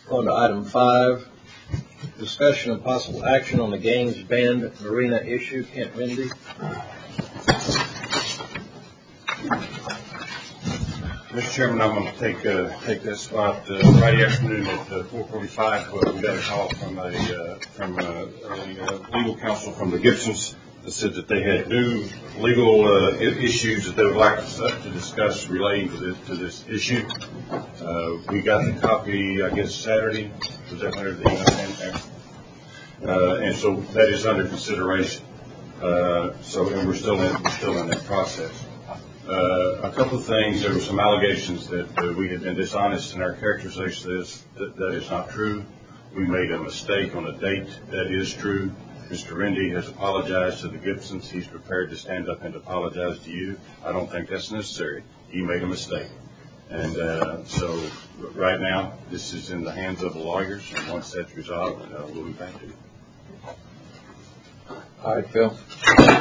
On to item 5, discussion of possible action on the Gaines Bend Marina issue. Kent Rendy. Mr. Chairman, I'm going to take that spot. Friday afternoon at 4:45, we got a call from a legal counsel from the Gibsons that said that they had new legal issues that they would like to discuss relating to this issue. We got the copy, I guess, Saturday. Was that under the and so that is under consideration. And we're still in that process. A couple of things. There were some allegations that we had been dishonest in our characterization of this. That is not true. We made a mistake on a date. That is true. Mr. Rendy has apologized to the Gibsons. He's prepared to stand up and apologize to you. I don't think that's necessary. He made a mistake. And so right now, this is in the hands of the lawyers. And once that's resolved, we'll be back to you. All right, Phil.